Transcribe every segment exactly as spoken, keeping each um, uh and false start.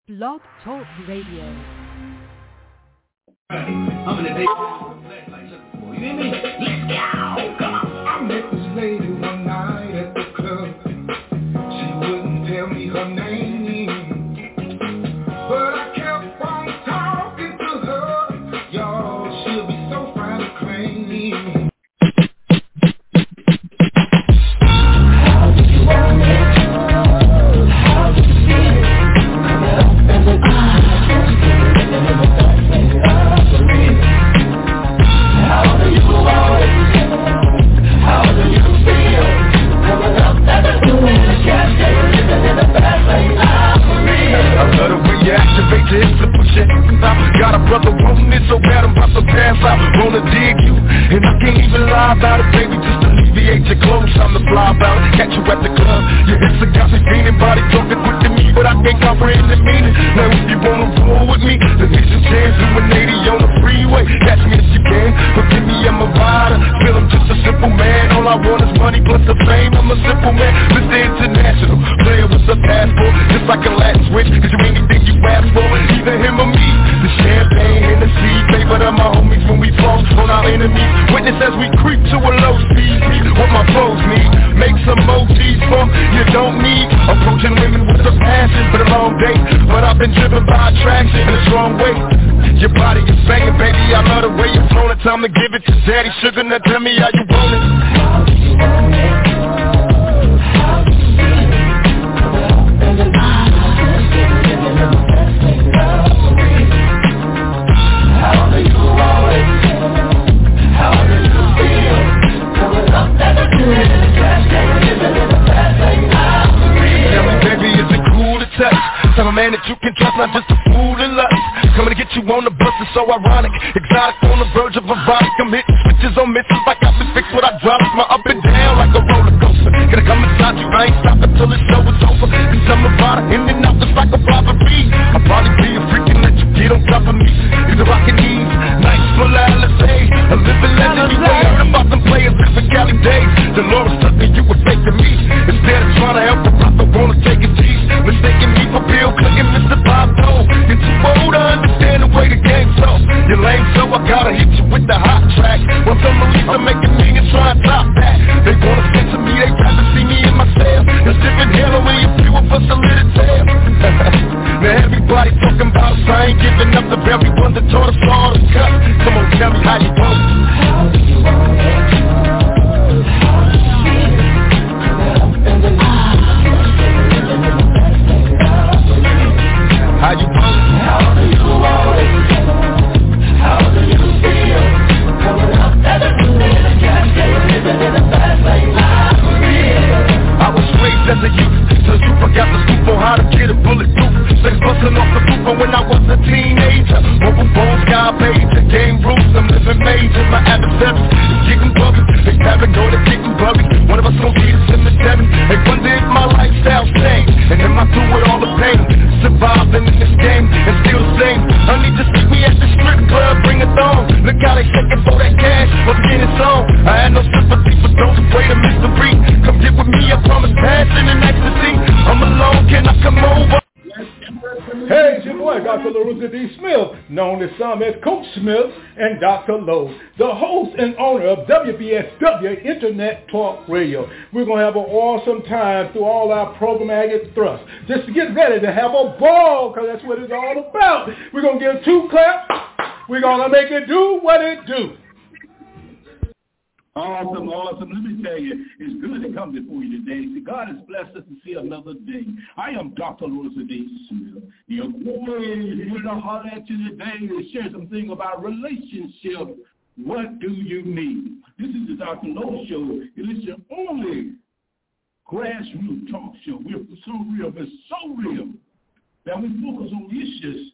Blog Talk Radio. I'm in the day. You hear me? Let's go! Come on! I met this lady one night at the club. She wouldn't tell me her name, but I kept on talking to her. Y'all, she'll be so fine to claim. How do you want it? How do you feel it? Coming up and the how do you want it? How do you feel? Coming up and the doing the cat, living in the fast lane. I love the way you activate your hips and push your hands out. Got a brother wanting it so bad I'm about to pass out. Wanna dig you, and I can't even lie about it, baby. Just alleviate your clothes, time to fly about it. Catch you at the club, your hips are got me feeling. Body talking quick to me, but I can't comprehend the meaning. Now if you wanna roll with me, then here's your chance. Doing eighty on the freeway, catch me if you can. Forgive me, I'm a rider, feel I'm just a simple man. All I want is money plus the fame, I'm a simple man. Mister International, player with a passport, just like a Latin switch. Cause you anything you ask for, either him or me. The champagne and the sea, favorite of my homies when we flow on our enemies. Witness as we creep to a low speed, what my foes need. Make some emojis for you don't need. Approaching women with a passion for the long day, but I've been driven by attraction in a strong way. Your body is banging, baby, I love the way you're flowing. Time to give it to daddy sugar, now tell me how you want it. How do you want it? How do you feel it? Coming up and the how do you want it? How do you feel? Coming up and the doing the trash, living in the fast lane. Tell me, baby, is it cool to touch? Tell a man that you can trust, not just a fool in lust. Coming to get you on the bus is so ironic. Exotic on the verge of erotic. I'm hitting switches on misses like I've been fixed what I drop. It's my up and down like a roller coaster. Gonna come inside you, I ain't stopping till the show is over. Cause I'm a rider, in and out just like a robbery. I'll probably be a freak and let you get on top of me. Either rockin' these nights full of L S A, a living legend. You ain't heard about them players living Cali days. Dolores took me, you were fake to me. Instead of trying to help a brother, wanna take a tease. Mistaking me for Bill Clinton, Mister Bob Dole. You're too old to understand the way the game's so. You're lame, so I gotta hit you with the hot track. Once I'm released, I'm making millions, try and top that. They wanna censor me, they try to see me in my cell. There's different hell when you few of us a little tale. Now everybody talking about us, I ain't giving up the very one that taught us all to cut. Come on, tell me how you want it. How do you want it? How do you feel it? Coming up and the how you want it? How do you want it? How do you feel? Coming up and the doing the trash, living in the fast lane. I was raised as a youth, so you forgot the scoop on how to get a bulletproof. Sex busting off the roof when I was a teenager. Mobile phones, sky pager, game rules, I'm living major. My adversaries is getting buggy, they paranoid and getting buggy. One of us gon' see the cemetery. They wonder if my lifestyle changed, and am I through with all the pain? Surviving in this game and still the same. Honey, just meet me at the strip club, bring it on. Look how they shaking for that cash, let's get it on. I had no sympathy for those afraid of mystery. Come get with me, I promise passion and ecstasy. I'm alone, can I come over? Hey, it's your boy, Doctor LaRusa D. Smith, known as some as Coach Smith and Doctor Lowe, the host and owner of W B S W Internet Talk Radio. We're going to have an awesome time through all our programmatic thrusts. Just to get ready to have a ball, because that's what it's all about. We're going to give two claps. We're going to make it do what it do. Awesome, awesome. Let me tell you, it's good to come before you today. See, God has blessed us to see another day. I am Doctor LaRusa D. Smith. Your boy is here to holler at you today to share something about relationships. What do you need? This is the Doctor Lowe Show. It is your only grassroots talk show. We're so real, but so real that we focus on issues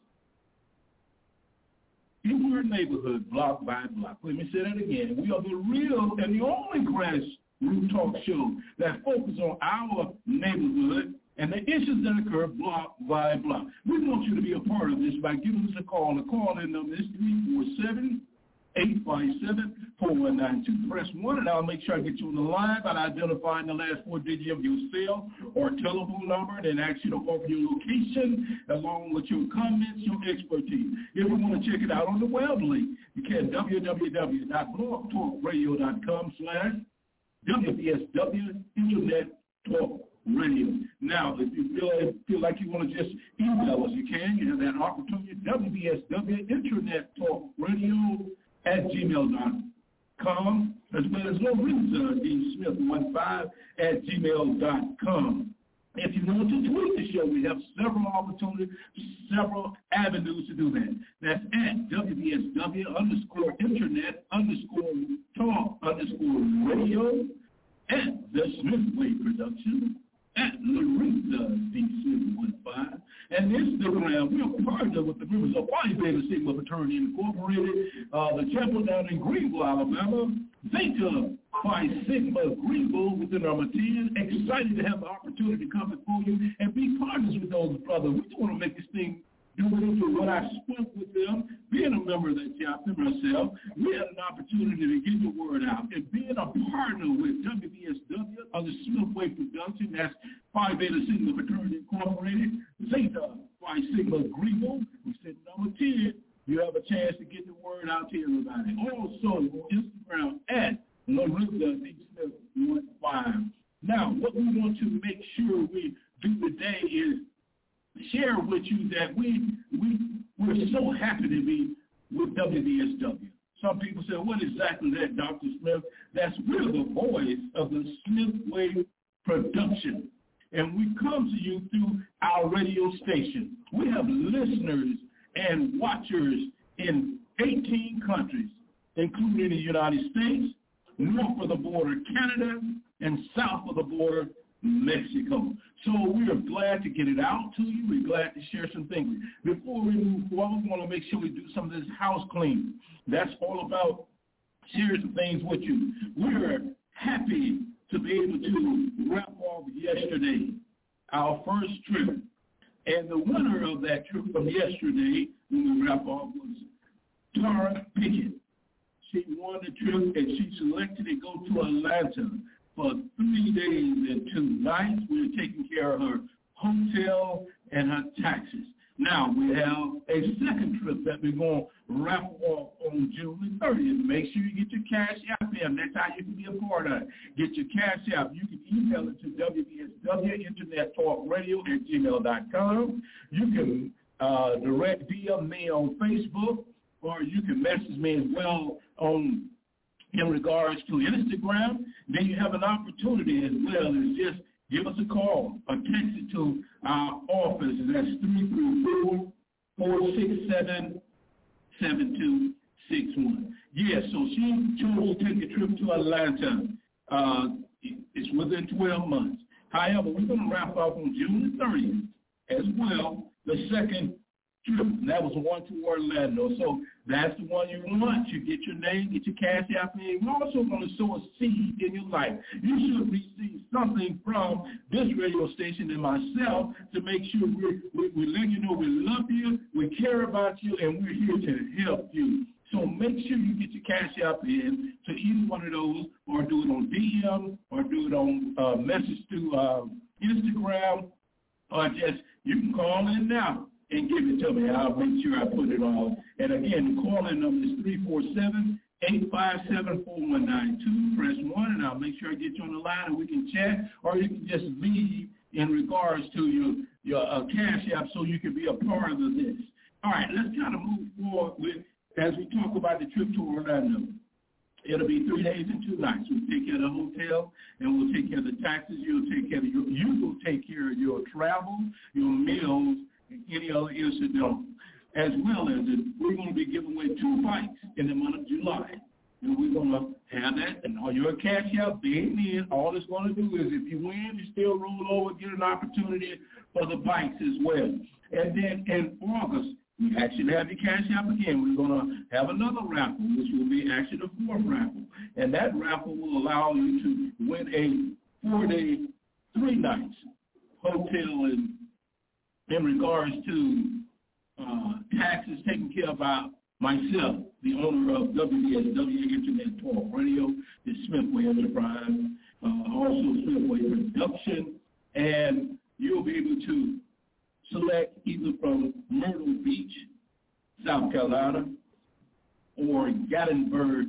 in your neighborhood, block by block. Let me say that again. We are the real and the only grassroots talk show that focuses on our neighborhood and the issues that occur block by block. We want you to be a part of this by giving us a call. The call-in number is three four seven, eight five seven, four one nine two. Press one, and I'll make sure I get you on the line by identifying the last four digits of your cell or telephone number, and then ask you to offer your location along with your comments, your expertise. If you want to check it out on the web link, you can w w w dot blog talk radio dot com slash W B S W Internet Talk Radio. Now, if you feel, feel like you want to just email us, you can. You have that opportunity. W B S W Internet Talk Radio at gmail dot com, as well as Lorenza D. Smith one five at gmail dot com. If you want to tweet the show, we have several opportunities, several avenues to do that. That's at W B S W underscore Internet underscore Talk underscore Radio, at The Smith Way Production, at Lorenza D. Smith one five, and Instagram. We are partnered with the members of Phi Beta Sigma Fraternity Incorporated, uh, the chapel down in Greenville, Alabama, Zeta Phi Sigma Greenville within our material. Excited to have the opportunity to come before you and be partners with those brothers. We just want to make this thing do into what I spoke with them. Being a member of that chapter myself, we had an opportunity to get the word out. And being a partner with W B S W of the Smith Way Production, that's Phi Beta Sigma Fraternity Incorporated, Zeta Phi Sigma Greenville, we said number ten, you have a chance to get the word out to everybody. Also on Instagram at Lorenza D. Smith one five. Now, what we want to make sure we do today is share with you that we, we, we're so happy to be with W B S W. Some people say, what exactly is that, Doctor Smith? That's we're the voice of the Smith Way Production. And we come to you through our radio station. We have listeners and watchers in eighteen countries, including the United States, north of the border, Canada, and south of the border, Mexico. So we are glad to get it out to you. We're glad to share some things. Before we move forward, we want to make sure we do some of this house cleaning. That's all about sharing some things with you. We're happy to be able to wrap off yesterday, our first trip. And the winner of that trip from yesterday, when we wrap off, was Tara Pickett. She won the trip, and she selected to go to Atlanta for three days and two nights. We're taking care of her hotel and her taxes. Now, we have a second trip that we're going to wrap off on June thirtieth. Make sure you get your cash app in. That's how you can be a part of it. Get your cash app. You can email it to W B S W Internet Talk Radio at gmail dot com. You can uh, direct D M me on Facebook, or you can message me as well on in regards to Instagram. Then you have an opportunity as well as just give us a call or text it to our office. That's three three four, four six seven, seven two six one. Yes, yeah, so she chose to take a trip to Atlanta. Uh, it's within twelve months. However, we're going to wrap up on June thirtieth as well, the second trip. And that was one to Orlando. So that's the one you want. You get your name, get your cash app in. We're also going to sow a seed in your life. You should receive something from this radio station and myself to make sure we we, we let you know we love you, we care about you, and we're here to help you. So make sure you get your cash app in to either one of those, or do it on D M, or do it on uh, message through uh, Instagram, or just you can call in now and give it to me. I'll make sure I put it on. And again, the call-in number is three four seven, eight five seven, four one nine two. Press one, and I'll make sure I get you on the line and we can chat, or you can just leave in regards to your, your uh, cash app so you can be a part of this. All right, let's kind of move forward with, as we talk about the trip to Orlando. It'll be three days and two nights. We'll take care of the hotel, and we'll take care of the taxes. You'll take care of your, you will take care of your travel, your meals, and any other incidental, as well as it, we're going to be giving away two bikes in the month of July. And we're going to have that, and all your cash out being in, all it's going to do is if you win, you still roll over, get an opportunity for the bikes as well. And then in August, we actually have the cash app again. We're going to have another raffle, which will be actually the fourth raffle. And that raffle will allow you to win a four-day, three nights hotel in, in regards to uh, taxes taken care of by myself, the owner of W B S W Internet Talk Radio, the Smithway Enterprise, uh, also Smithway Production, and you'll be able to select either from Myrtle Beach, South Carolina, or Gatlinburg,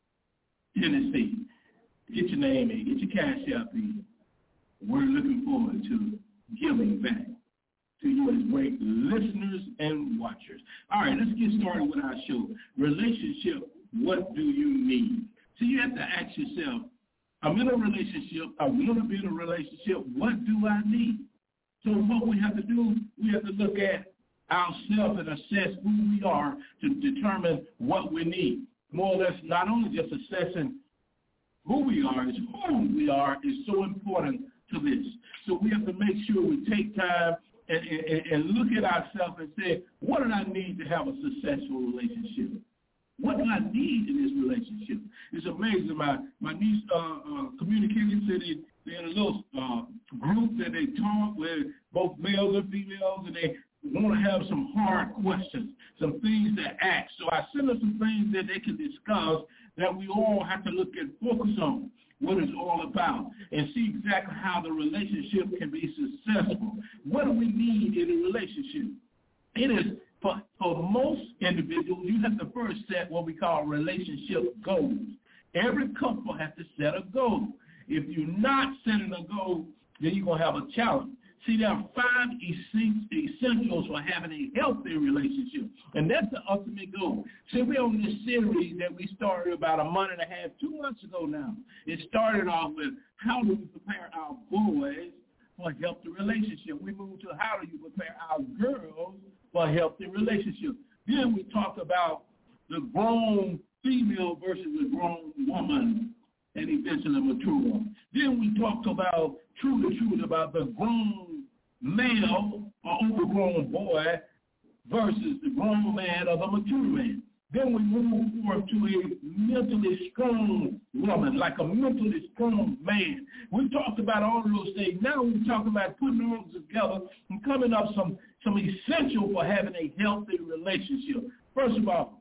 Tennessee. Get your name in, get your cash out in. We're looking forward to giving back to you as great listeners and watchers. All right, let's get started with our show. Relationship, what do you need? So you have to ask yourself, I'm in a relationship, I want to be in a relationship, what do I need? So what we have to do, we have to look at ourselves and assess who we are to determine what we need. More or less, not only just assessing who we are, it's who we are is so important to this. So we have to make sure we take time and, and, and look at ourselves and say, what do I need to have a successful relationship? What do I need in this relationship? It's amazing. My my niece uh, uh, communicating said they, they're in a little uh, group that they talk with both males and females, and they want to have some hard questions, some things to ask. So I sent them some things that they can discuss that we all have to look and focus on what it's all about and see exactly how the relationship can be successful. What do we need in a relationship? It is, for, for most individuals, you have to first set what we call relationship goals. Every couple has to set a goal. If you're not setting a goal, then you're going to have a challenge. See, there are five essentials for having a healthy relationship, and that's the ultimate goal. See, we're on this series that we started about a month and a half, two months ago now. It started off with how do we prepare our boys for a healthy relationship. We moved to how do you prepare our girls for a healthy relationship. Then we talked about the grown female versus the grown woman and eventually mature woman. Then we talked about, true to truth, about the grown male or overgrown boy versus the grown man or the mature man. Then we move forward to a mentally strong woman, like a mentally strong man. We talked about all of those things. Now we're talking about putting those together and coming up some, some essential for having a healthy relationship. First of all,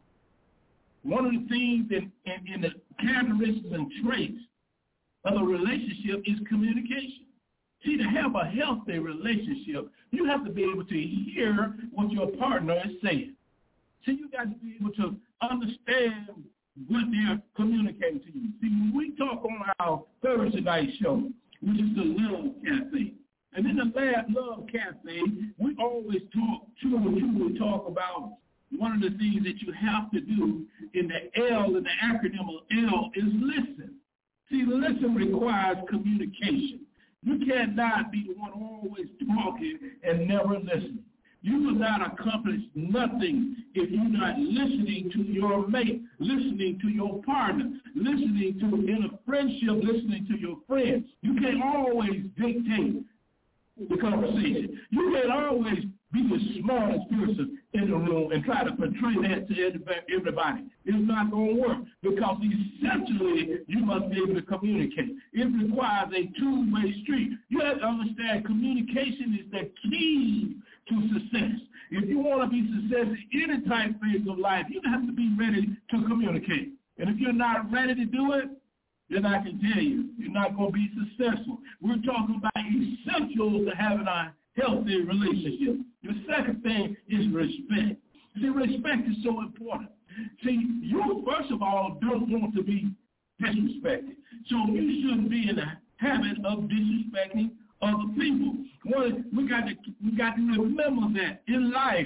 one of the things in, in, in the characteristics and traits of a relationship is communication. See, to have a healthy relationship, you have to be able to hear what your partner is saying. See, you got to be able to understand what they're communicating to you. See, when we talk on our Thursday night show, which is the Love Cafe, and in the Love Cafe, we always talk, truly, truly talk about one of the things that you have to do in the L, in the acronym of L, is listen. See, listen requires communication. You cannot be the one always talking and never listening. You will not accomplish nothing if you're not listening to your mate, listening to your partner, listening to, in a friendship, listening to your friends. You can't always dictate the conversation. You can't always be the smartest person in the room and try to portray that to everybody. It's not going to work because essentially you must be able to communicate. It requires a two-way street. You have to understand communication is the key to success. If you want to be successful in any type phase of life, you have to be ready to communicate. And if you're not ready to do it, then I can tell you, you're not going to be successful. We're talking about essentials to having a healthy relationship. The second thing is respect. See, respect is so important. See, you, first of all, don't want to be disrespected. So you shouldn't be in the habit of disrespecting other people. Well, we got to we got to remember that in life,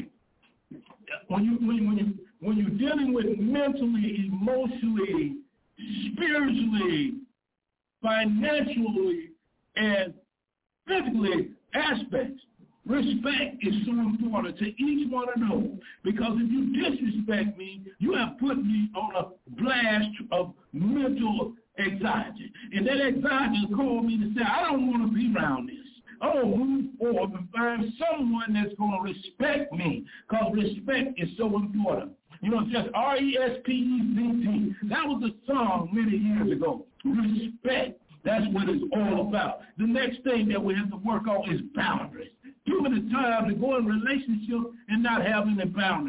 when you when, when you when you're dealing with mentally, emotionally, spiritually, financially, and physically aspects, respect is so important to each one of those, because if you disrespect me, you have put me on a blast of mental anxiety. And that anxiety will cause me to say, I don't want to be around this. I don't move forward and find someone that's going to respect me, because respect is so important. You know, it's just R E S P E C T. That was a song many years ago. Respect. That's what it's all about. The next thing that we have to work on is boundaries. Too many times to go in relationships and not having the boundaries.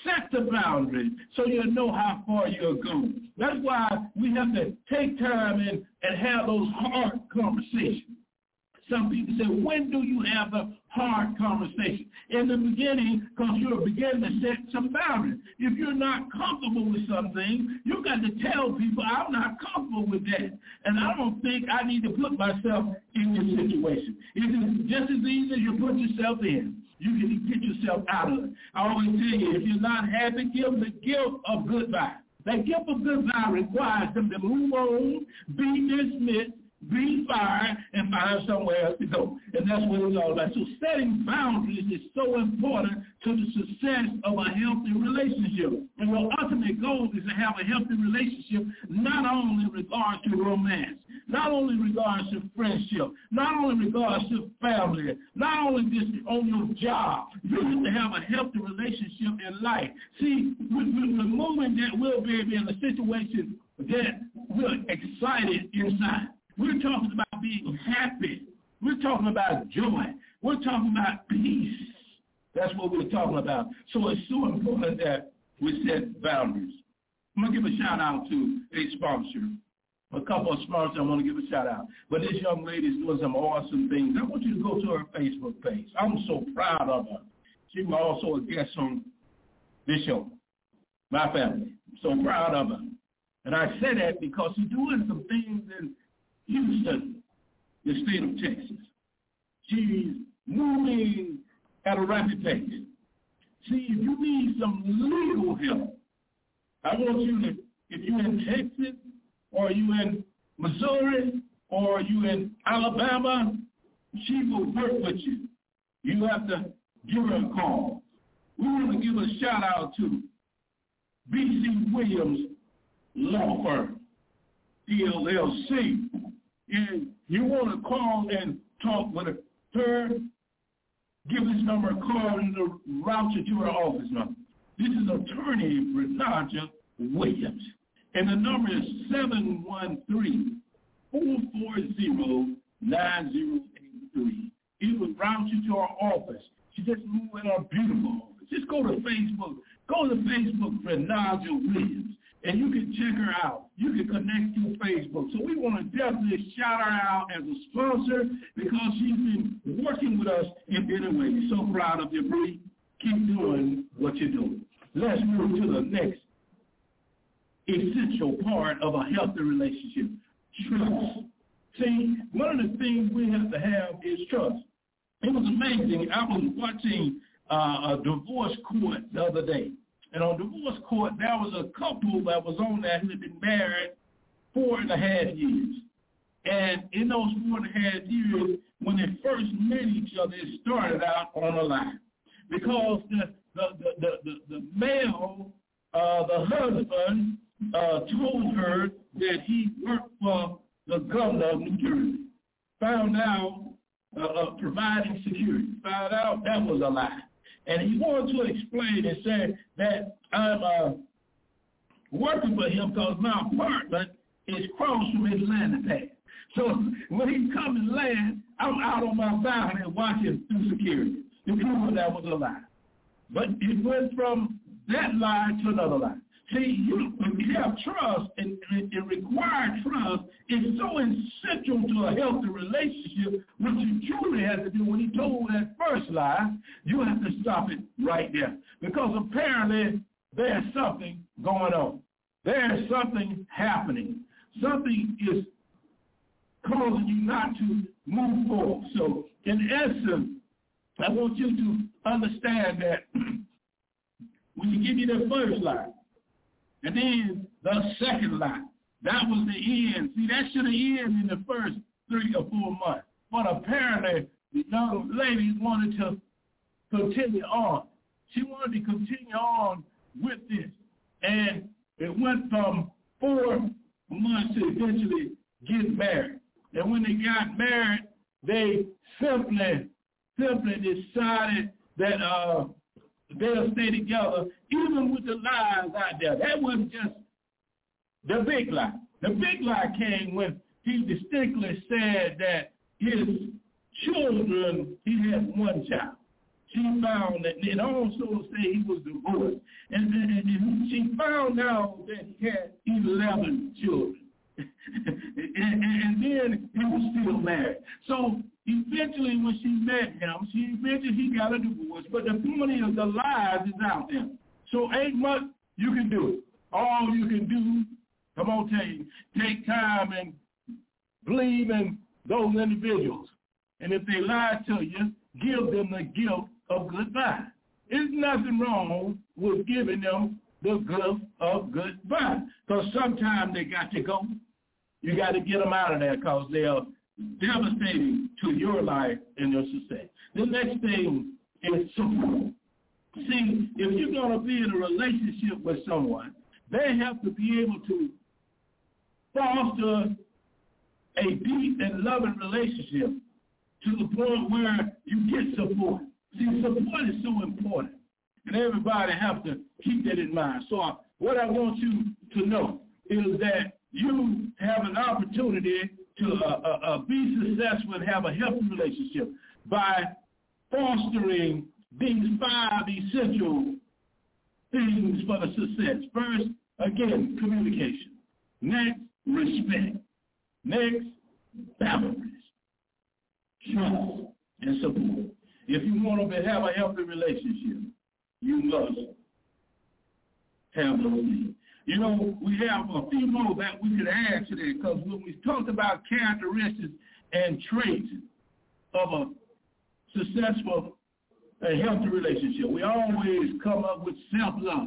Set the boundaries so you'll know how far you'll go. That's why we have to take time and, and have those hard conversations. Some people say, when do you have a hard conversation? In the beginning, because you're beginning to set some boundaries. If you're not comfortable with something, you got to tell people, I'm not comfortable with that. And I don't think I need to put myself in this situation. It is just as easy as you put yourself in. You can get yourself out of it. I always tell you, if you're not happy, give them the gift of goodbye. That gift of goodbye requires them to move on, be dismissed, be fired, and find somewhere else to go. And that's what it's all about. So setting boundaries is so important to the success of a healthy relationship. And your ultimate goal is to have a healthy relationship, not only in regards to romance, not only in regards to friendship, not only in regards to family, not only just on your job. You have to have a healthy relationship in life. See, with, with the moment that we'll be in a situation that we're excited inside. We're talking about being happy. We're talking about joy. We're talking about peace. That's what we're talking about. So it's so important that we set boundaries. I'm going to give a shout out to a sponsor. A couple of sponsors I want to give a shout out. But this young lady is doing some awesome things. I want you to go to her Facebook page. I'm so proud of her. She was also a guest on this show, my family. I'm so proud of her. And I say that because she's doing some things in Houston, the state of Texas. She's moving at a rapid pace. See, if you need some legal help, I want you to, if you're in Texas, or you in Missouri, or you in Alabama, she will work with you. You have to give her a call. We want to give a shout out to B C Williams Law Firm, D L L C. And you want to call and talk with her, give this number a call and the route you to her office number. This is attorney Renaja Williams. And the number is seven one three, four four zero, nine zero eight three. It will route you to our office. She just moved in our beautiful office. Just go to Facebook. Go to Facebook, Renaja Williams. And you can check her out. You can connect through Facebook. So we want to definitely shout her out as a sponsor because she's been working with us in many ways. So proud of you, Bree. Keep doing what you're doing. Let's move to the next essential part of a healthy relationship, trust. See, one of the things we have to have is trust. It was amazing. I was watching uh, a divorce court the other day. And on divorce court, there was a couple that was on there who had been married four and a half years. And in those four and a half years, when they first met each other, it started out on a lie. Because the the the the, the, the male, uh, the husband, uh, told her that he worked for the governor of New Jersey. Found out uh, uh, providing security. Found out that was a lie. And he wanted to explain and say that I'm uh, working for him because my apartment is across from his landing pad. So when he come and land, I'm out on my balcony watching through security. You know that was a lie. But it went from that lie to another lie. See, you, when you have trust and, and, and required trust, it's so essential to a healthy relationship. What you truly have to do when he told that first lie, you have to stop it right there. Because apparently there's something going on. There's something happening. Something is causing you not to move forward. So in essence, I want you to understand that when you give you the first lie, and then the second lie, that was the end. See, that should have ended in the first three or four months. But apparently, the young lady wanted to continue on. She wanted to continue on with this. And it went from four months to eventually get married. And when they got married, they simply, simply decided that uh, they'll stay together, even with the lies out there. That wasn't just the big lie. The big lie came when he distinctly said that his children, he had one child. she found that, and also say he was divorced. And, and, and she found out that he had eleven children. and, and, and then he was still married. So eventually when she met him, she eventually he got a divorce. But the point is the lies is out there. So ain't much you can do. All you can do, come on, tell you, take time and believe in those individuals. And if they lie to you, give them the gift of goodbye. There's nothing wrong with giving them the gift of goodbye. Because sometimes they got to go. You got to get them out of there because they are devastating to your life and your success. The next thing is support. See, if you're going to be in a relationship with someone, they have to be able to foster a deep and loving relationship to the point where you get support. See, support is so important, and everybody have to keep that in mind. So uh, what I want you to know is that you have an opportunity to uh, uh, uh, be successful and have a healthy relationship by fostering these five essential things for the success. First, again, communication. Next, respect. Next, boundaries. Trust and support. If you want to have a healthy relationship, you must have those things. You know, we have a few more that we could add to that because when we talked about characteristics and traits of a successful and healthy relationship, we always come up with self-love.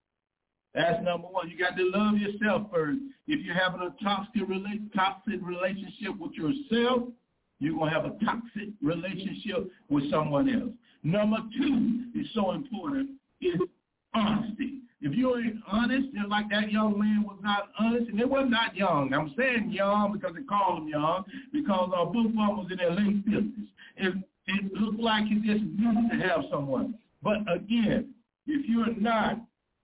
That's number one. You got to love yourself first. If you're having a toxic, toxic relationship with yourself, you're going to have a toxic relationship with someone else. Number two is so important is honesty. If you ain't honest, just like that young man was not honest, and they were not young. I'm saying young because they call him young, because uh, both of them was in their late fifties. It, it looked like he just needed to have someone. But again, if you're not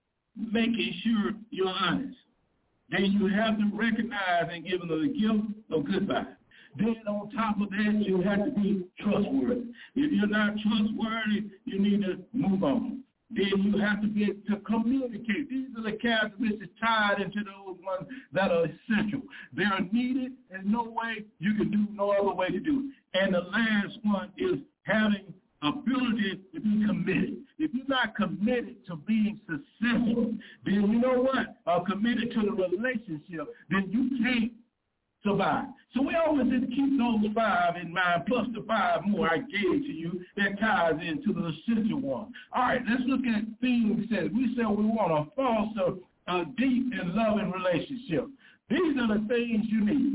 making sure you're honest, then you have to recognize and give them the gift of goodbye. Then on top of that, you have to be trustworthy. If you're not trustworthy, you need to move on. Then you have to be able to communicate. These are the characteristics tied into those ones that are essential. They are needed. There's no way you can do no other way to do it. And the last one is having ability to be committed. If you're not committed to being successful, then you know what? Or committed to the relationship, then you can't survive. So we always need to keep those five in mind, plus the five more I gave to you that ties into the essential one. All right, let's look at things we said. We said we want to foster a deep and loving relationship. These are the things you need.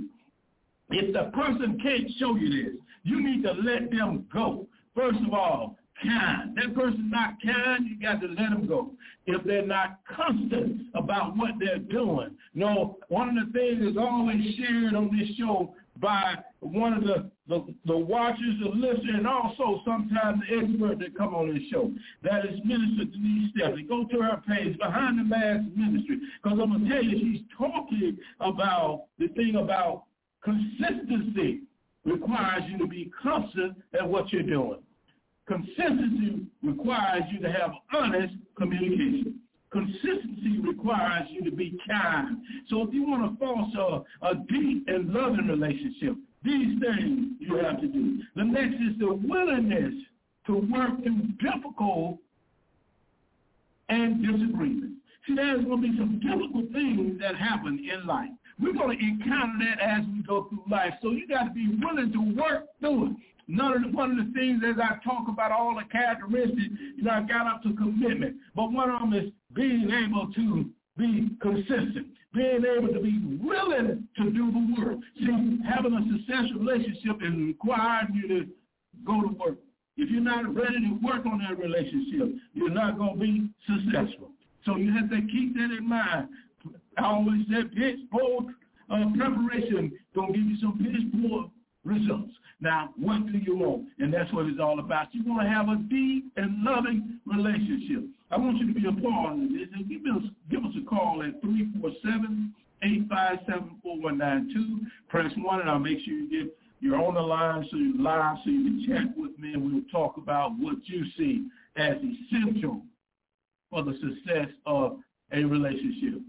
If the person can't show you this, you need to let them go. First of all, kind. That person's not kind, you got to let them go. If they're not constant about what they're doing. No, one of the things is always shared on this show by one of the, the, the watchers, the listeners, and also sometimes the expert that come on this show. That is Minister Denise Stephanie. Go to her page, Behind the Mask Ministry, because I'm going to tell you, she's talking about the thing about consistency requires you to be constant at what you're doing. Consistency requires you to have honest communication. Consistency requires you to be kind. So if you want to foster a deep and loving relationship, these things you have to do. The next is the willingness to work through difficult and disagreements. See, there's going to be some difficult things that happen in life. We're going to encounter that as we go through life. So you got to be willing to work through it. None of the, one of the things as I talk about all the characteristics, you know, I got up to commitment. But one of them is being able to be consistent, being able to be willing to do the work. See, having a successful relationship is requiring you to go to work. If you're not ready to work on that relationship, you're not going to be successful. So you have to keep that in mind. I always said pitch poor uh, preparation going to give you some pitch poor results. Now, what do you want? And that's what it's all about. You want to have a deep and loving relationship. I want you to be a part of this. And give us, give us a call at three four seven, eight five seven, four one nine two. Press one, and I'll make sure you get you're on the line, so you're live, so you can chat with me, and we'll talk about what you see as essential for the success of a relationship.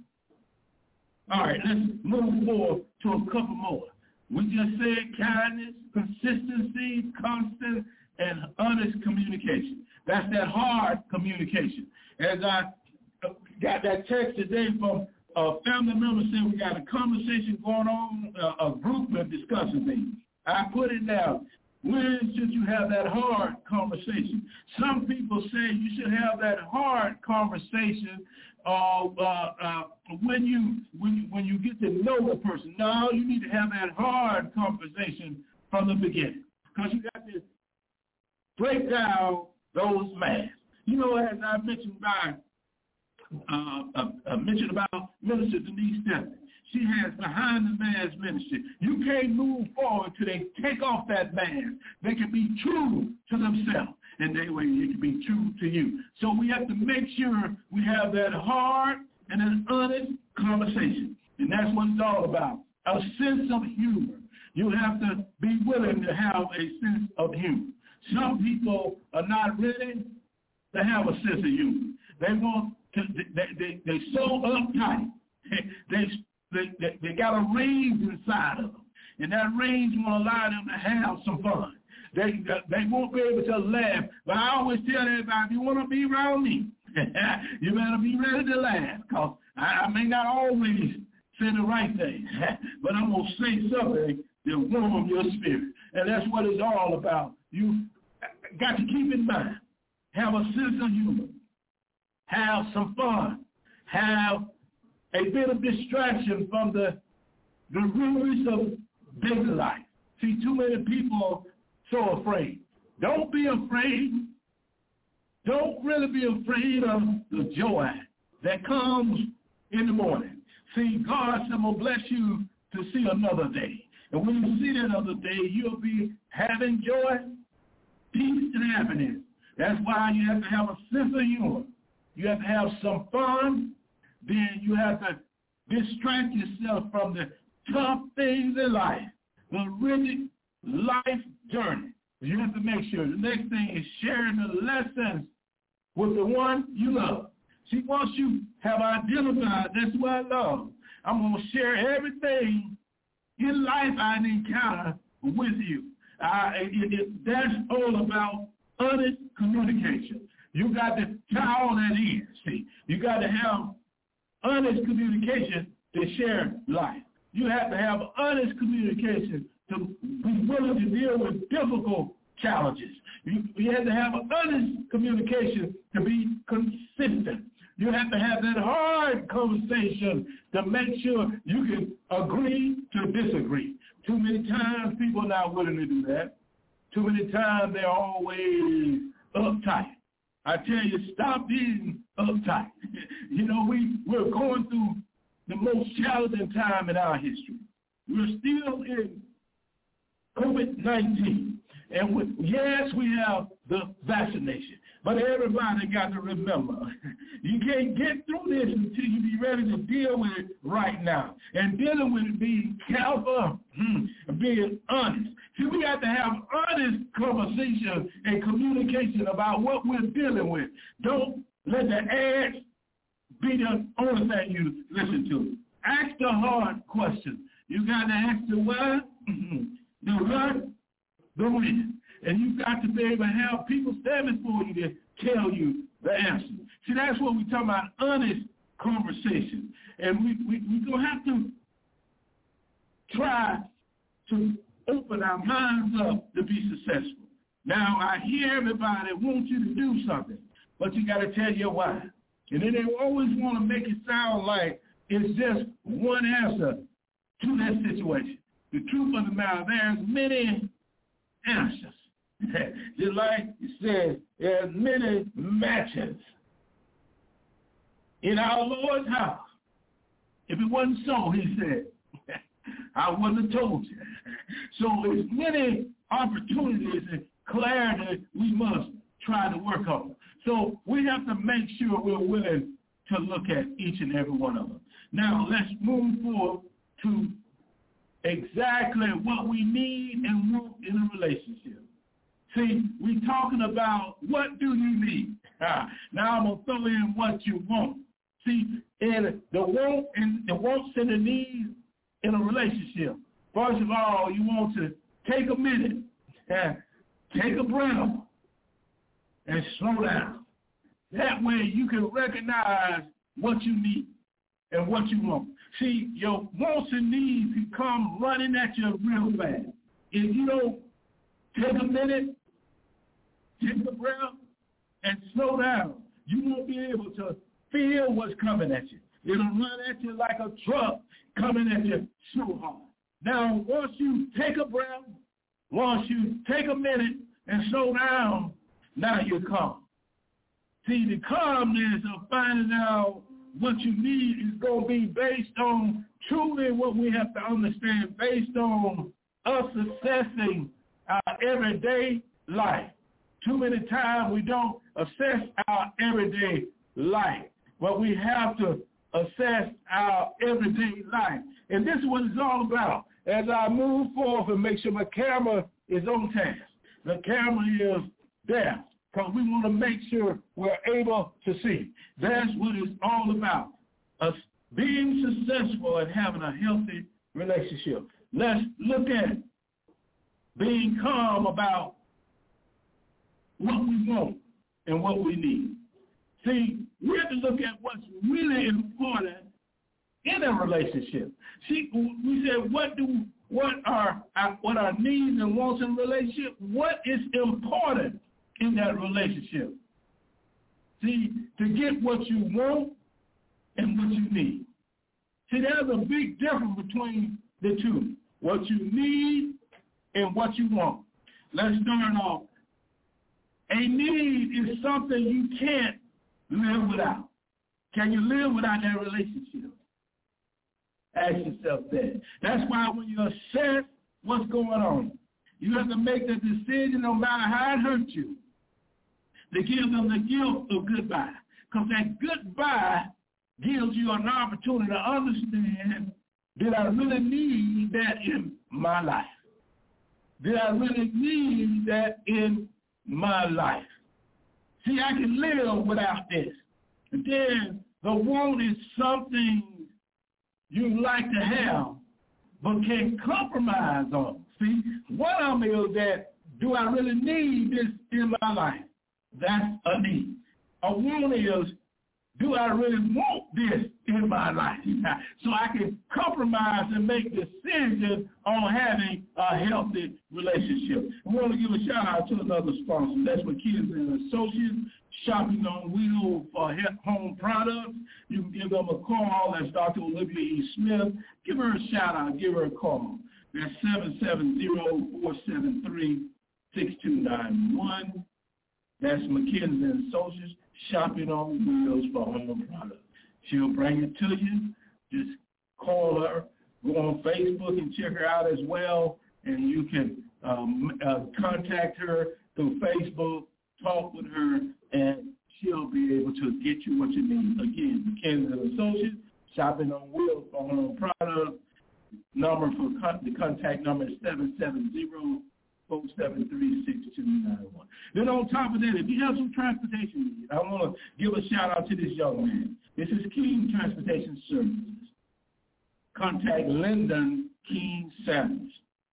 All right, let's move forward to a couple more. We just said kindness, consistency, constant, and honest communication. That's that hard communication. As I got that text today from a family member saying we got a conversation going on, uh, a group of discussing things. I put it down. When should you have that hard conversation? Some people say you should have that hard conversation uh, uh, uh, when you when you, when you get to know the person. No, you need to have that hard conversation from the beginning, because you got to break down those masks. You know, as I mentioned by uh, uh, uh, mentioned about Minister Denise Stephanie. She has behind the mask ministry. You can't move forward till they take off that mask. They can be true to themselves, and they, they can be true to you. So we have to make sure we have that hard and an honest conversation, and that's what it's all about, a sense of humor. You have to be willing to have a sense of humor. Some people are not ready to have a sense of humor. They want to, they, they, they so uptight. They They, they, they got a range inside of them, and that range won't allow them to have some fun. They they won't be able to laugh. But I always tell everybody, if you want to be around me, you better be ready to laugh, because I, I may not always say the right thing, but I'm going to say something that warm your spirit. And that's what it's all about. You got to keep in mind, have a sense of humor, have some fun, have a bit of distraction from the the rules of daily life. See, too many people are so afraid. Don't be afraid. Don't really be afraid of the joy that comes in the morning. See, God said, I'm going to bless you to see another day. And when you see that other day, you'll be having joy, peace, and happiness. That's why you have to have a sense of humor. You have to have some fun. Then you have to distract yourself from the tough things in life, the really life journey. You have to make sure. The next thing is sharing the lessons with the one you love. See, once you have identified, that's what I love, I'm going to share everything in life I encounter with you. Uh, it, it, that's all about honest communication. You got to tie all that in. See, you got to have honest communication to share life. You have to have honest communication to be willing to deal with difficult challenges. You, you have to have honest communication to be consistent. You have to have that hard conversation to make sure you can agree to disagree. Too many times people are not willing to do that. Too many times they're always uptight. I tell you, stop being uptight. You know, we, we're going through the most challenging time in our history. We're still in COVID nineteen. And with, yes, we have the vaccination. But everybody got to remember, you can't get through this until you be ready to deal with it right now. And dealing with it, being careful, and being honest. See, we got to have honest conversation and communication about what we're dealing with. Don't let the ads be the only thing you listen to. Ask the hard question. You got to ask the why, the what, the when. And you've got to be able to have people standing for you to tell you the answer. See, that's what we're talking about, honest conversation. And we, we, we're going to have to try to open our minds up to be successful. Now, I hear everybody wants you to do something, but you got to tell you why. And then they always want to make it sound like it's just one answer to that situation. The truth of the matter, there's many answers. Just like you said, there's many matches in our Lord's house. If it wasn't so, he said, I wouldn't have told you. So there's many opportunities and clarity we must try to work on. So we have to make sure we're willing to look at each and every one of them. Now let's move forward to exactly what we need and want in a relationship. See, we're talking about what do you need. Now I'm going to throw in what you want. See, and the want and the wants and the needs in a relationship. First of all, you want to take a minute, take a breath, and slow down. That way you can recognize what you need and what you want. See, your wants and needs can come running at you real fast. If you don't take a minute, take a breath, and slow down, you won't be able to feel what's coming at you. It'll run at you like a truck coming at you so hard. Now, once you take a breath, once you take a minute and slow down, now you're calm. See, the calmness of finding out what you need is going to be based on truly what we have to understand, based on us assessing our everyday life. Too many times we don't assess our everyday life, but we have to assess our everyday life. And this is what it's all about. As I move forward and make sure my camera is on task, the camera is there, because we want to make sure we're able to see. That's what it's all about, us being successful and having a healthy relationship. Let's look at being calm about what we want and what we need. See, we have to look at what's really important in a relationship. See, we said, what do what are our, what our needs and wants in a relationship? What is important in that relationship? See, to get what you want and what you need. See, there's a big difference between the two. What you need and what you want. Let's start off. A need is something you can't live without. Can you live without that relationship? Ask yourself that. That's why when you assess what's going on, you have to make the decision, no matter how it hurts you, to give them the gift of goodbye. Because that goodbye gives you an opportunity to understand, did I really need that in my life? Did I really need that in my life? See, I can live without this. And then the want is something you like to have, but can't compromise on. See, one of them is that, do I really need this in my life? That's a need. A want is, do I really want this in my life? So I can compromise and make decisions on having a healthy relationship. I want to give a shout out to another sponsor. That's McKinsey and Associates, Shopping on Wheels for home products. You can give them a call. That's Doctor Olivia E. Smith. Give her a shout out. Give her a call. That's seven seven zero, four seven three, six two nine one. That's McKinsey and Associates, Shopping on Wheels for home products. She'll bring it to you. Just call her. Go on Facebook and check her out as well. And you can um, uh, contact her through Facebook, talk with her, and she'll be able to get you what you need. Again, McKinsey and Associates, Shopping on Wheels for home products. Number for con- the contact number is seven seven zero, four seven three, six two nine one. Then on top of that, if you have some transportation needs, I want to give a shout out to this young man. This is King Transportation Services. Contact Lyndon King Sanders,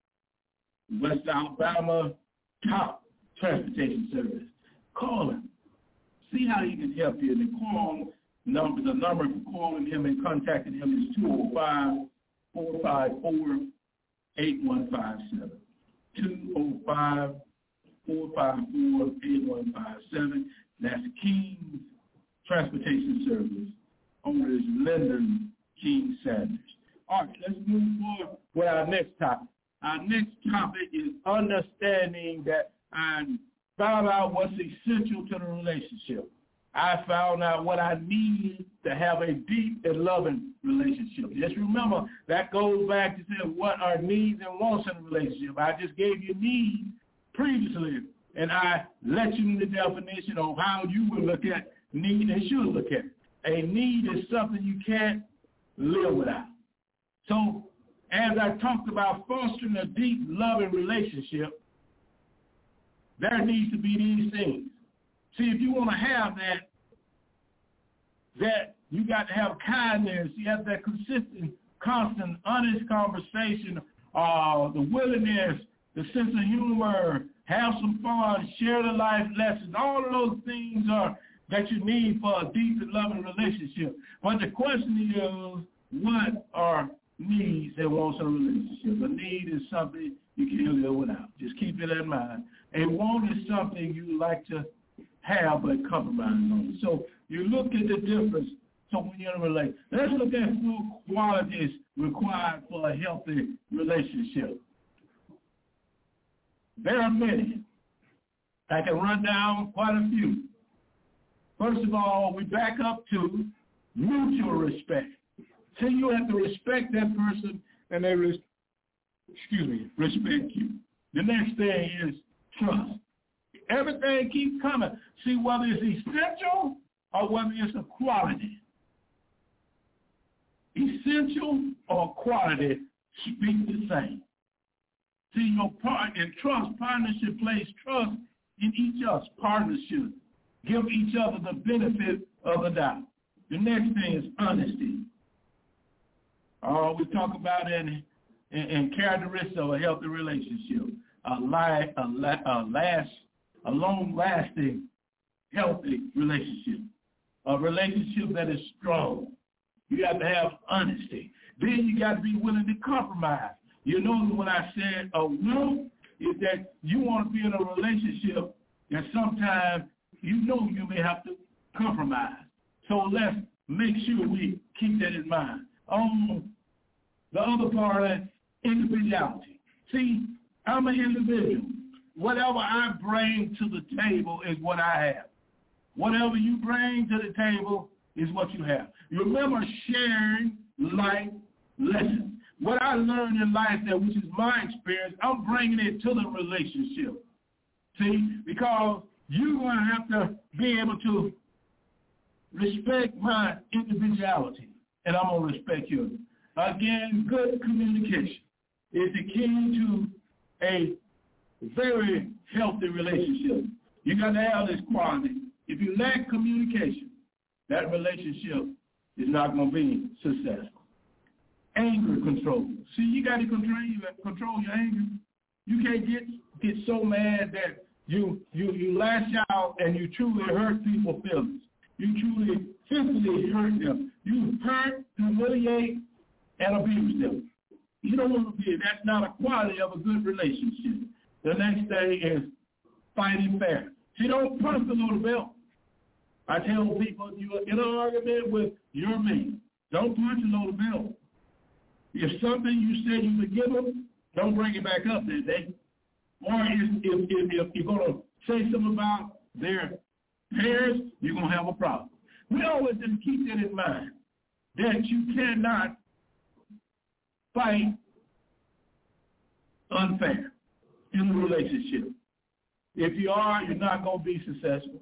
West Alabama top transportation service. Call him. See how he can help you. The call number, the number for calling him and contacting him is two oh five, four five four, eight one five seven. two oh five, four five four, eight one five seven. That's King's Transportation Service. Owner is Lyndon King Sanders. All right, let's move forward with our next topic. Our next topic is understanding that I found out what's essential to the relationship. I found out what I need to have a deep and loving relationship. Just remember, that goes back to say what are needs and wants in a relationship. I just gave you needs previously, and I let you in the definition of how you would look at need and should look at it. A need is something you can't live without. So as I talked about fostering a deep, loving relationship, there needs to be these things. See, if you want to have that, that you got to have kindness, you have that consistent, constant, honest conversation, uh, the willingness, the sense of humor, have some fun, share the life lessons. All of those things are that you need for a deep and loving relationship. But the question is, what are needs and wants in a relationship? A need is something you can't live without. Just keep it in mind. A want is something you like to have but compromise on. So you look at the difference. So when you're in a relationship, let's look at four qualities required for a healthy relationship. There are many. I can run down quite a few. First of all, we back up to mutual respect. So you have to respect that person and they, res- excuse me, respect you. The next thing is trust. Everything keeps coming. See, whether it's essential or whether it's a quality. Essential or quality speak the same. See, your part in trust, partnership plays trust in each other's partnership. Give each other the benefit of the doubt. The next thing is honesty. Uh, we talk about in, in, in characteristics of a healthy relationship, a, li- a, la- a, last, a long-lasting, healthy relationship, a relationship that is strong. You have to have honesty. Then you got to be willing to compromise. You know when I said a will is that you want to be in a relationship that sometimes you know you may have to compromise. So let's make sure we keep that in mind. Um, the other part is individuality. See, I'm an individual. Whatever I bring to the table is what I have. Whatever you bring to the table is what you have. You remember sharing life lessons. What I learned in life, that which is my experience, I'm bringing it to the relationship. See, because you're going to have to be able to respect my individuality, and I'm going to respect yours. Again, good communication is the key to a very healthy relationship. You got to have this quality. If you lack communication, that relationship is not going to be successful. Anger control. See, you got to control control your anger. You can't get get so mad that you you you lash out and you truly hurt people's feelings. You truly physically hurt them. You hurt, humiliate, and abuse them. You don't want to be. That's not a quality of a good relationship. The next thing is fighting fair. See, don't punch below the belt. I tell people, you're in an argument with your mate, don't punch below the belt. If something you said you forgive them, don't bring it back up that day. Or if, if, if, if you're going to say something about their parents, you're going to have a problem. We always just keep that in mind, that you cannot fight unfair in a relationship. If you are, you're not going to be successful.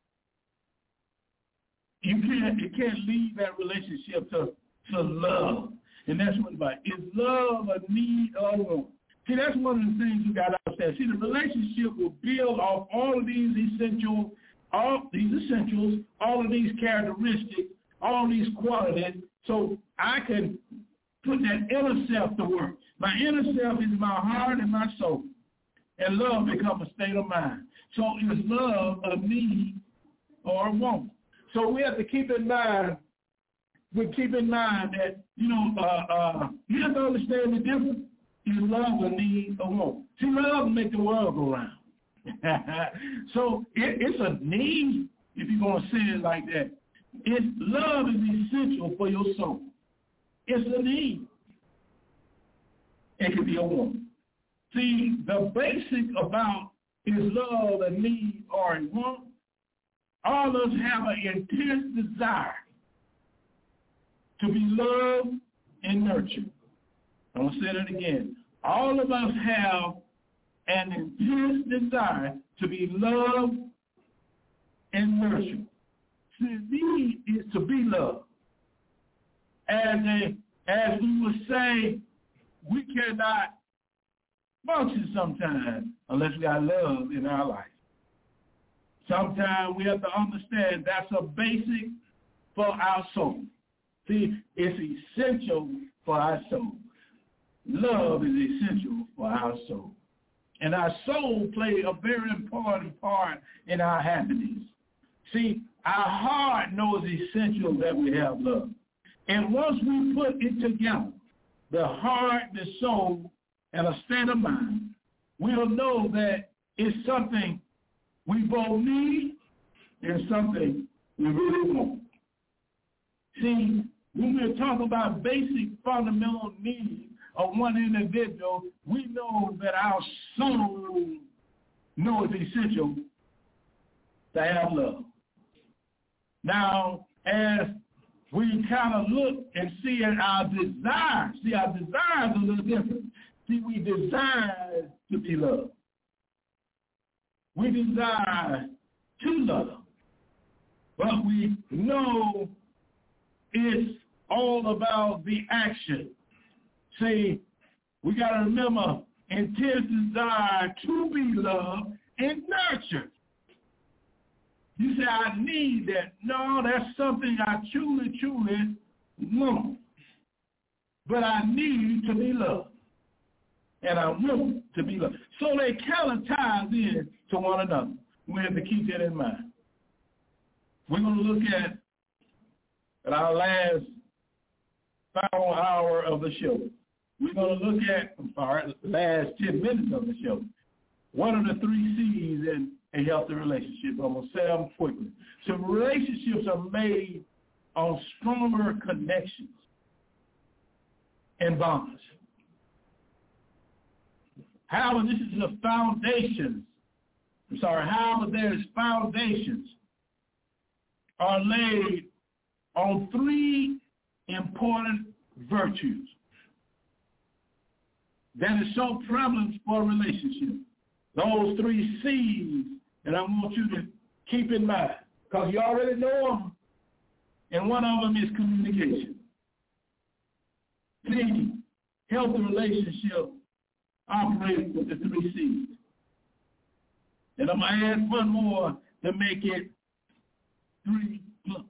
You can't, you can't leave that relationship to, to love. And that's what it's about. Is love a need or a want? See, that's one of the things you got to understand. See, the relationship will build off all of these essential, all these essentials, all of these characteristics, all these qualities, so I can put that inner self to work. My inner self is my heart and my soul. And love becomes a state of mind. So is love a need or a want? So we have to keep in mind, we keep in mind that, you know, uh, uh, you have to understand the difference. Is love a need or want? See, love will make the world go round. So it, it's a need, if you're going to say it like that. It's, love is essential for your soul. It's a need. It could be a want. See, the basic about is love a need or a want? All of us have an intense desire to be loved and nurtured. I'm going to say that again. All of us have an intense desire to be loved and nurtured. The need is to be loved. As, a, as we would say we cannot function sometimes unless we got love in our life. Sometimes we have to understand that's a basic for our soul. See, it's essential for our soul. Love is essential for our soul. And our soul plays a very important part in our happiness. See, our heart knows essential that we have love. And once we put it together, the heart, the soul, and a state of mind, we'll know that it's something we both need and something we really want. See, when we're talking about basic fundamental needs of one individual, we know that our soul knows it's essential to have love. Now, as we kind of look and see at our desires, see, our desires are a little different. See, we desire to be loved. We desire to love. But we know it's all about the action. See, we got to remember intense desire to be loved and nurtured. You say, I need that. No, that's something I truly, truly want. But I need to be loved. And I want to be loved. So they kind of ties in to one another. We have to keep that in mind. We're going to look at, at our last final hour of the show. We're going to look at our last ten minutes of the show. What are the three C's in a healthy relationship? I'm going to say them quickly. So relationships are made on stronger connections and bonds. However, this is the foundation. I'm sorry, however, there's foundations are laid on three important virtues that is so prevalent for a relationship. Those three C's, and I want you to keep in mind, because you already know them, and one of them is communication. See, healthy relationship operates with the three C's. And I'm going to add one more to make it three plus.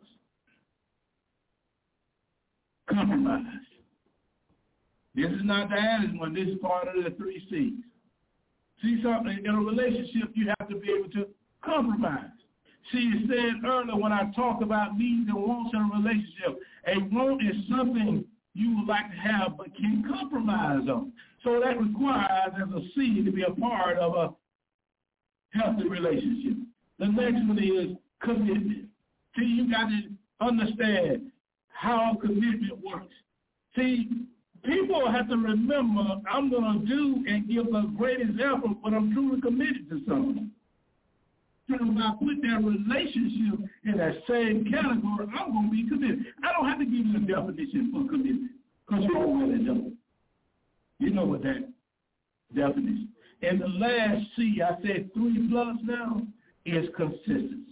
Compromise. This is not the added one. This is part of the three C's. See something, in a relationship, you have to be able to compromise. See, you said earlier when I talked about needs and wants in a relationship, a want is something you would like to have but can compromise on. So that requires, as a C, to be a part of a healthy relationship. The next one is commitment. See, you got to understand how commitment works. See, people have to remember I'm going to do and give a great example when I'm truly committed to something. So if I put that relationship in that same category, I'm going to be committed. I don't have to give you a definition for commitment because you already know. You know what that definition is. And the last C, I said three plus now, is consistency.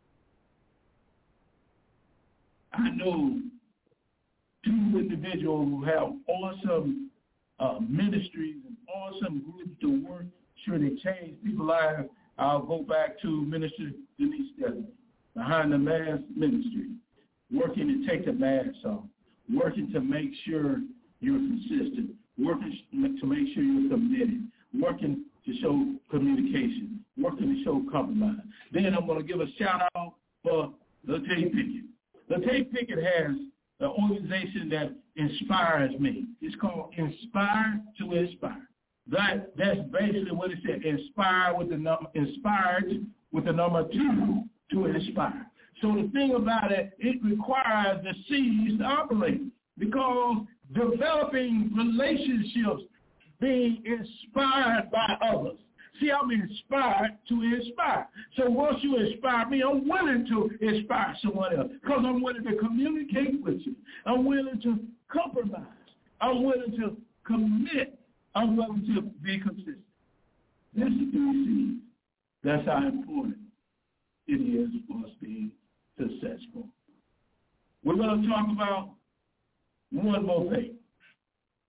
I know two individuals who have awesome uh, ministries and awesome groups to work. Sure, they change people's lives. I'll go back to Minister Denise Steadman, Behind the Mask Ministry, working to take the mask off, working to make sure you're consistent, working to make sure you're committed, working to show communication, working to show compromise. Then I'm going to give a shout-out for LaTae Pickett. LaTae Pickett has an organization that inspires me. It's called Inspire to Inspire. That that's basically what it said. Inspire with the number inspired with the number two to inspire. So the thing about it, it requires the C's to operate because developing relationships, being inspired by others. See, I'm inspired to inspire. So once you inspire me, I'm willing to inspire someone else because I'm willing to communicate with you. I'm willing to compromise. I'm willing to commit. I'm willing to be consistent. This is three C's. That's how important it is for us being successful. We're going to talk about one more thing.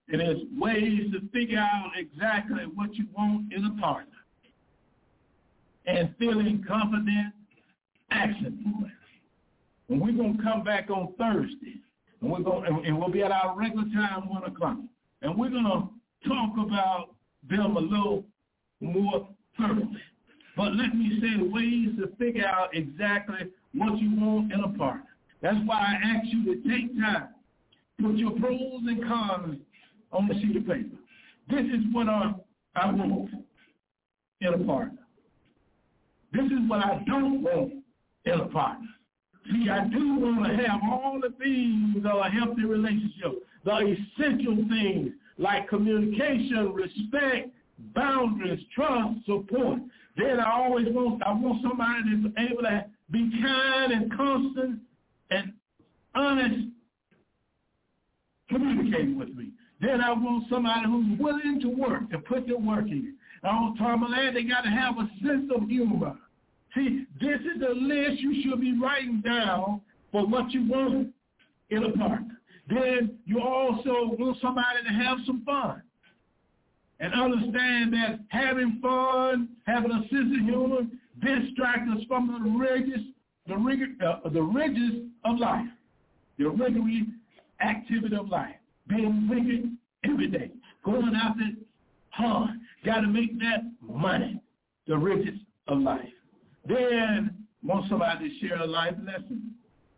And there's ways to figure out exactly what you want in a partner. And feeling confident, action for it. And we're going to come back on Thursday. And, we're going, and, and we'll be at our regular time, one o'clock. And we're going to talk about them a little more thoroughly. But let me say ways to figure out exactly what you want in a partner. That's why I ask you to take time. Put your pros and cons on the sheet of paper. This is what I, I want in a partner. This is what I don't want in a partner. See, I do want to have all the things of a healthy relationship, the essential things like communication, respect, boundaries, trust, support. Then I always want, I want somebody that's able to be kind and constant and honest communicating with me. Then I want somebody who's willing to work, to put their work in. I want Tom and they got to have a sense of humor. See, this is a list you should be writing down for what you want in a partner. Then you also want somebody to have some fun and understand that having fun, having a sense of humor, distracts us from the rigors, the rigor, uh, the rigors of life, the regular activity of life, being wicked every day, going after it hard, got to make that money, the riches of life. Then want somebody to share a life lesson.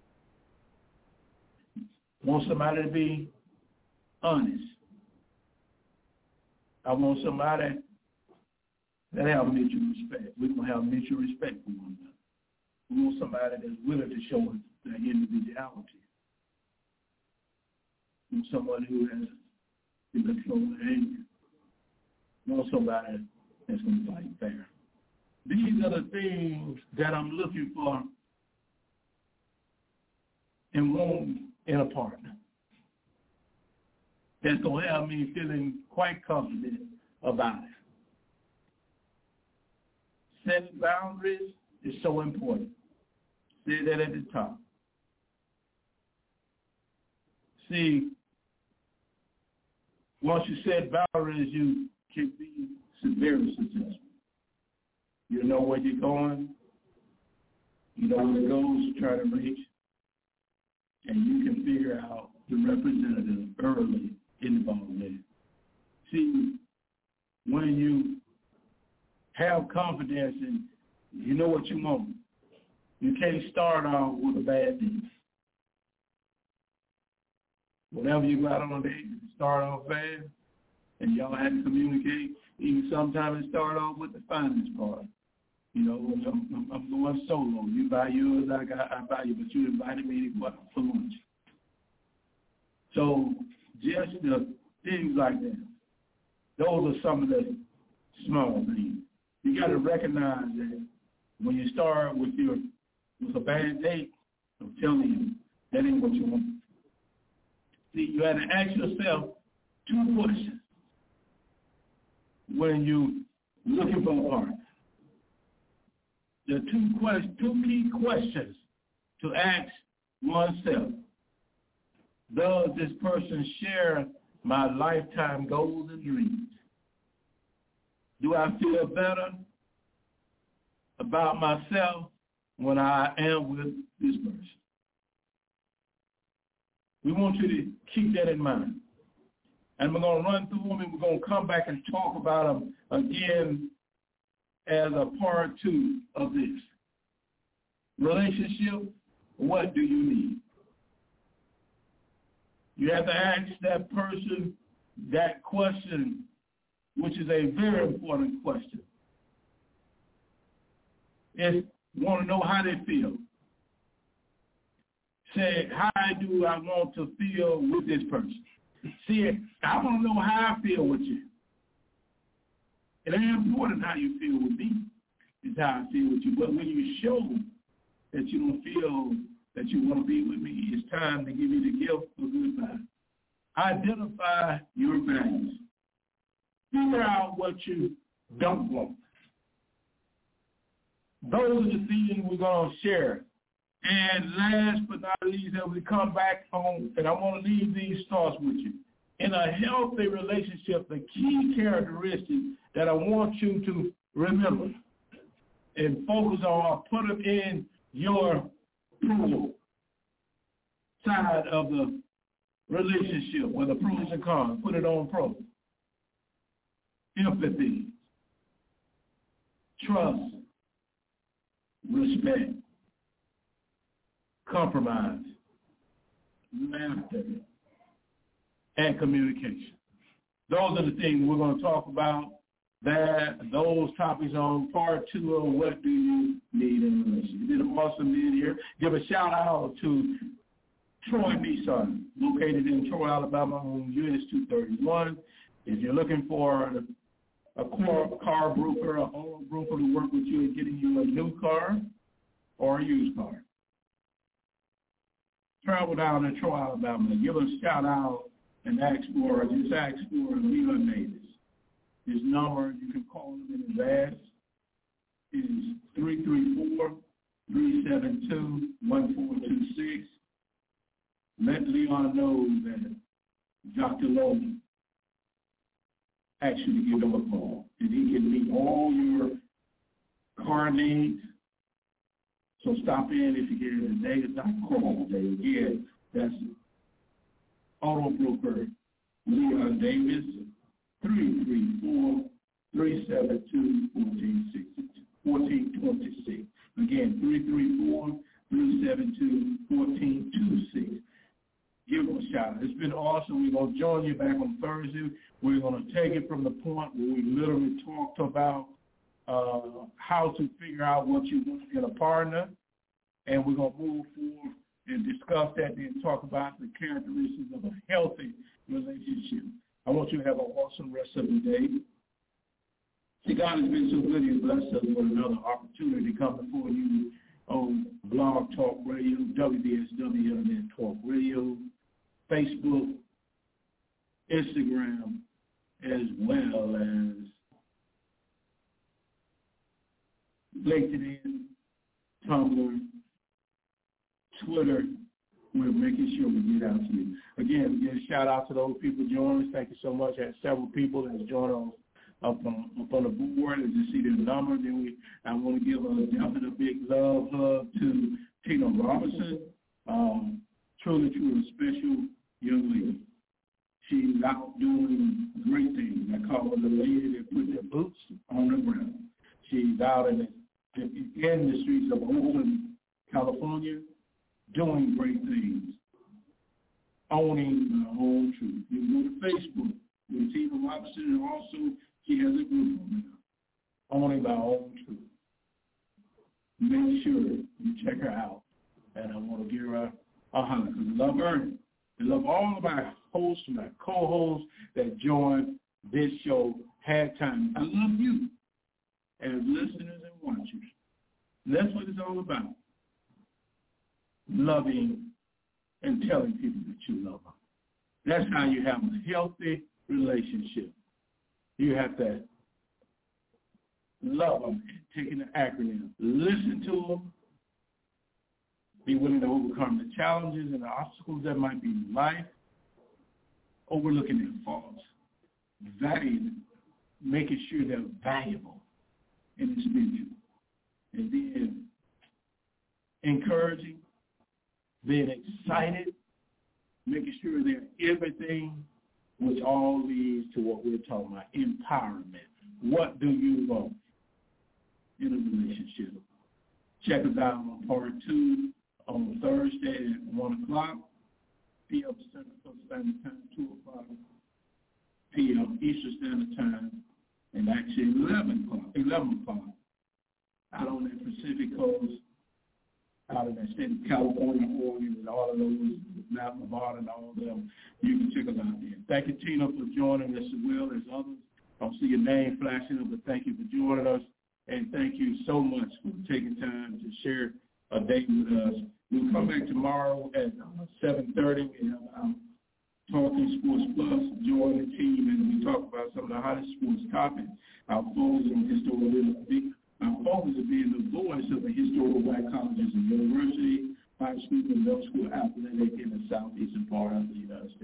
Want somebody to be honest. I want somebody that have mutual respect. We're going to have mutual respect for one another. We want somebody that's willing to show us their individuality. We want someone who has the control of anger. We want somebody that's going to fight fair. These are the things that I'm looking for and want in a partner. That's going to have me feeling quite confident about it. Setting boundaries is so important. Say that at the top. See, once you set boundaries, you can be very successful. You know where you're going. You know what goals you're trying to reach. And you can figure out the representative early in the ball game. See, when you have confidence and you know what you want, you can't start off with a bad thing. Whenever you go out on a date, you start off bad, and y'all have to communicate. Even sometimes it start off with the finance part. You know, I'm, I'm, I'm going solo. You buy yours, I got, I buy you, but you invited me to go out for lunch. So just the things like that. Those are some of the small things. You got to recognize that when you start with your with a bad date, I'm telling you, that ain't what you want. See, you have to ask yourself two questions when you looking for a partner. There are two, quest- two key questions to ask oneself. Does this person share my lifetime goals and dreams? Do I feel better about myself when I am with this person? We want you to keep that in mind. And we're going to run through them, and we're going to come back and talk about them again as a part two of this. Relationship, what do you need? You have to ask that person that question, which is a very important question. Is want to know how they feel. Say, how do I want to feel with this person? See, I want to know how I feel with you. It ain't important how you feel with me. It's how I feel with you. But when you show that you don't feel that you want to be with me, it's time to give you the gift of goodbye. Identify your values. Figure out what you don't want. Those are the things we're going to share. And last but not least, as we come back home, and I want to leave these thoughts with you. In a healthy relationship, the key characteristics that I want you to remember and focus on, put them in your pro side of the relationship, with the pros and cons. Put it on pro. Empathy, trust, respect, compromise, laughter, and communication. Those are the things we're going to talk about. That those topics on part two of What Do You Need in a Relationship. You did an awesome being here. Give a shout out to Troy Nissan, located in Troy, Alabama, on U S two thirty-one. If you're looking for a car, car broker, a home broker to work with you in getting you a new car or a used car, travel down to Troy, Alabama. Give us a shout out and ask for, just ask for Leland Davis. His number, you can call him in advance, is three three four, three seven two, one four two six. Let Leon know that Doctor Logan actually give him a call, and he can meet all your car needs. So stop in if you get in today. It's not call today. Again, that's auto broker Leon Davis, three three four, three seven two, one four two six. Again, three three four, three seven two, one four two six. Give them a shout. It's been awesome. We're going to join you back on Thursday. We're going to take it from the point where we literally talked about uh, how to figure out what you want in a partner, and we're going to move forward and discuss that and talk about the characteristics of a healthy relationship. I want you to have an awesome rest of the day. See, God has been so good. He's blessed us with another opportunity to come before you on Blog Talk Radio, W B S W Internet Talk Radio, Facebook, Instagram, as well as LinkedIn, Tumblr, Twitter. We're making sure we get out to you. Again, we give a shout out to those people joining us. Thank you so much. I had several people that joined us up on, up on the board as you see their number. Then we, I want to give a definitely a big love hug to Tina Robinson. Um, truly, truly special young lady. She's out doing great things. I call her the lady that put their boots on the ground. She's out in the, in the streets of Oakland, California, doing great things, owning her own truth. You can go to Facebook with Tina Robinson, and also she has a group on there, owning our own truth. Make sure you check her out, and I want to give her a hug because I love her. I love all of my hosts, my co-hosts that join this show. Had time. I love you as listeners and watchers. That's what it's all about. Loving and telling people that you love them. That's how you have a healthy relationship. You have to love them and take an acronym. Listen to them. Be willing to overcome the challenges and the obstacles that might be in life. Overlooking their faults. Valuing, making sure they're valuable and it's mutual. And then encouraging, being excited, making sure they're everything, which all leads to what we're talking about, empowerment. What do you want in a relationship? Check us out on part two on Thursday at one o'clock, P M Central Standard Time, two o'clock, P M Eastern Standard Time, and actually eleven o'clock, eleven o'clock out on that Pacific Coast, out in that state of California, Oregon, and all of those, Mount Lamar and all of them. You can check us out there. Thank you, Tina, for joining us as well as others. I don't see your name flashing up, but thank you for joining us. And thank you so much for taking time to share a day with us. We'll come back tomorrow at seven thirty. We have our Talking Sports Plus. Join the team, and we talk about some of the hottest sports topics. Our focus on historical, our focus is being the voice of the historical black colleges and universities, high school and middle school athletic in the southeastern part of the United States.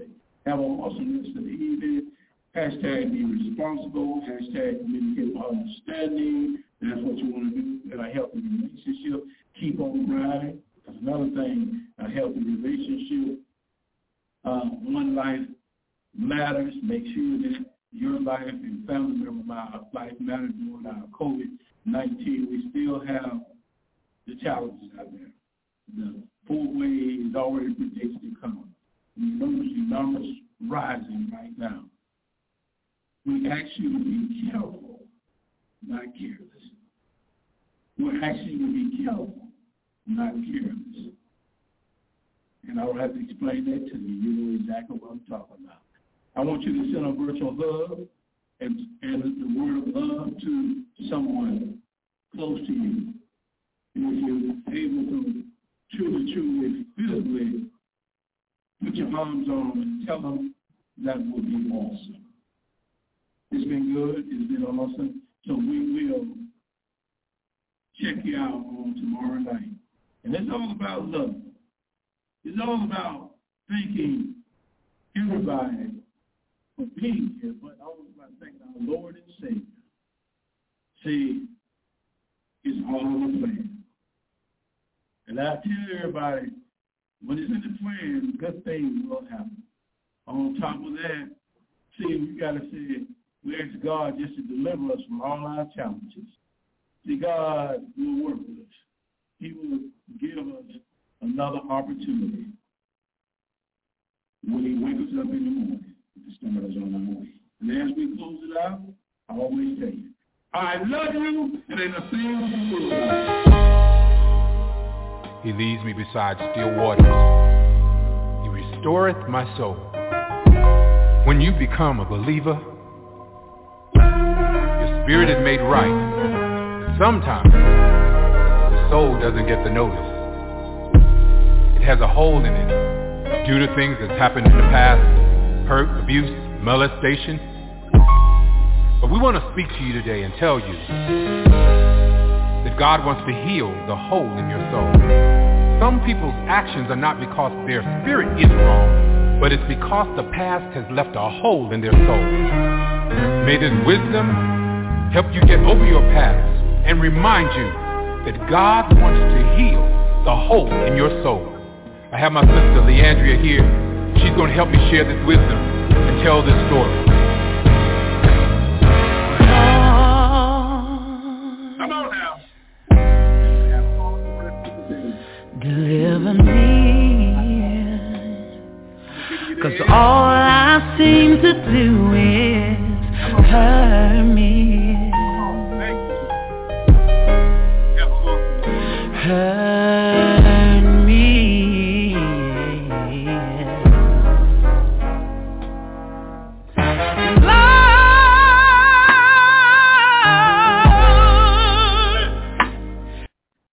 Have an awesome rest of the evening. Hashtag be responsible. Hashtag communicate with understanding. That's what you want to do in a healthy relationship. Keep on grinding. That's another thing, a healthy relationship. Uh, one life matters. Make sure that your life and family member life matters during our COVID nineteen. We still have the challenges out there. The fourth wave is already predicted to come. We notice the numbers rising right now. We ask you to be careful, not careless. We're asking you to be careful, not careless. And I don't have to explain that to you. You know exactly what I'm talking about. I want you to send a virtual hug and, and the word of love to someone close to you. And if you're able to truly, truly, physically put your arms on them and tell them, that will be awesome. It's been good. It's been awesome. So we will check you out on tomorrow night. And it's all about love. It's all about thanking everybody for being here, but also about thanking our Lord and Savior. See, it's all in the plan. And I tell everybody, when it's in the plan, good things will happen. On top of that, see, we got to say, we ask God just to deliver us from all our challenges. See, God will work with us. He will give us another opportunity when he wakes us up in the morning to start us on our way. And as we close it out, I always tell you, I love you, and ain't a thing in the world. He leads me beside still waters. He restoreth my soul. When you become a believer, your spirit is made right. But sometimes the soul doesn't get the notice. It has a hole in it due to things that's happened in the past, hurt, abuse, molestation. But we want to speak to you today and tell you that God wants to heal the hole in your soul. Some people's actions are not because their spirit is wrong, but it's because the past has left a hole in their soul. May this wisdom help you get over your past and remind you that God wants to heal the hole in your soul. I have my sister Leandria here. She's going to help me share this wisdom and tell this story. Come on now. Deliver me, 'cause all I seem to do is hurt me.